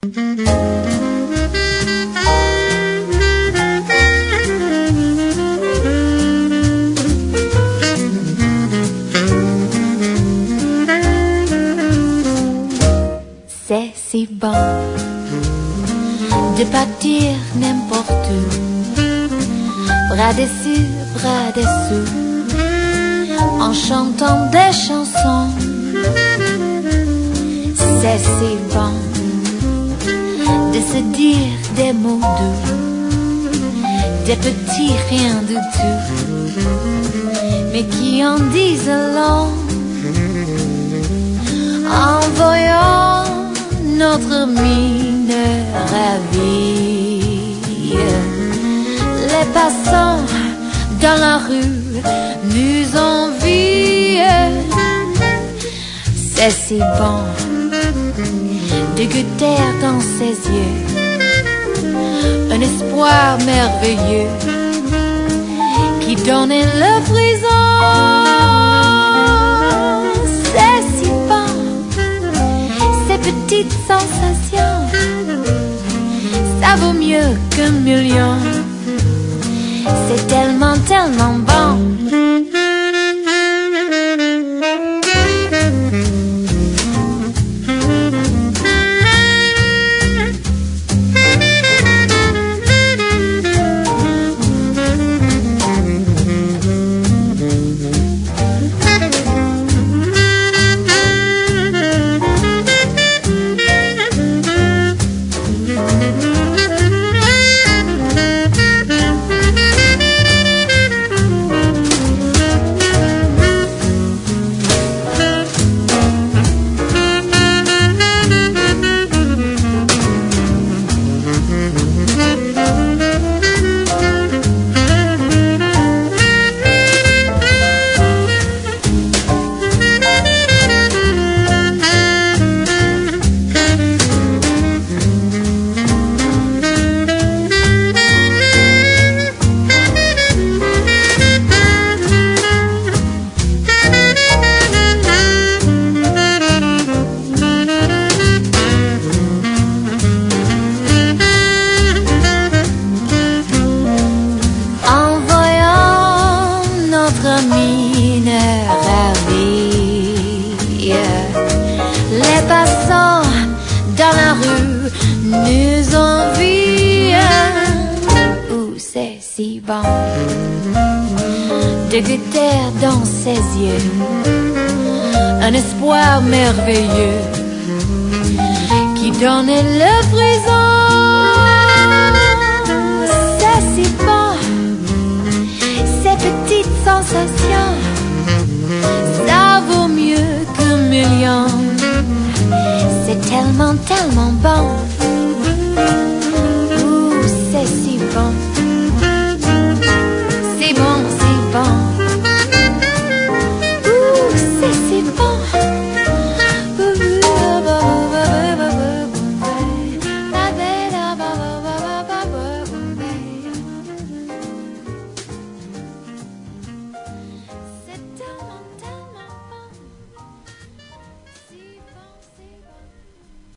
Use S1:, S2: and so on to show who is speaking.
S1: C'est si bon de partir n'importe où, bras dessus, bras dessous, en chantant des chansons. C'est si bon de se dire des mots doux, des petits riens du tout, mais qui en disent long. En voyant notre mine ravie, les passants dans la rue nous envient. C'est si bon de goûter dans ses yeux un espoir merveilleux qui donne le frisson. C'est si bon, ces petites sensations, ça vaut mieux qu'un million. C'est tellement, tellement bon. Mine ravie, les passants dans la rue nous envient. C'est si bon de goûter dans ses yeux un espoir merveilleux qui donne le frisson. C'est si bon, ces petites sensations, ça vaut mieux qu'un million. C'est tellement, tellement bon.